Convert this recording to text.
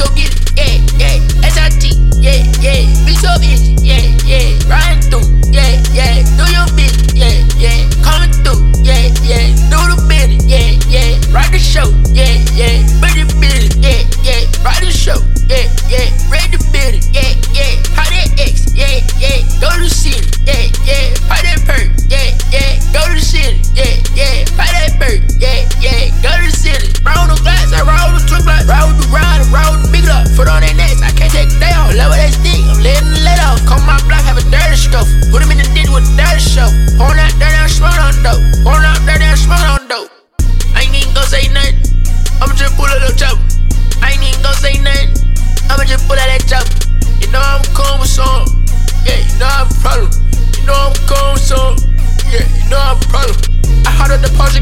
go get it, yeah, yeah. SRT, yeah, yeah. Mix up engine, yeah, yeah. Riding through, yeah, yeah. Do your business, yeah, yeah. Coming through, yeah, yeah. Do the business, yeah, yeah. Ride the show, yeah, yeah. Ready the business, yeah, yeah. Ride the show, yeah, yeah. Ready the business, yeah, yeah. How that X, yeah, yeah. Go to the city, yeah, yeah. How that perk, yeah, yeah. Go to the city, yeah, yeah. How that perk, yeah, yeah. Go to the city. Roll the glass, I roll the twin glass. Roll the ride, roll the big up. Foot on their necks, I can't take a day off. Level that stick, I'm letting it let off. Come my block, have a dirty scuff. Put him in the ditch with a dirty show. Pouring out dirty on smoke on dope. Pouring out dirty on smoke on dope. I ain't even gon' say nothing. I'ma just pull out the chopper. I ain't even gon' say nothing. I'ma just pull out that chopper. You know I'm cool with some. Yeah, you know I'm a problem. You know I'm cool with some. Yeah, you know I'm a problem. I hard up the post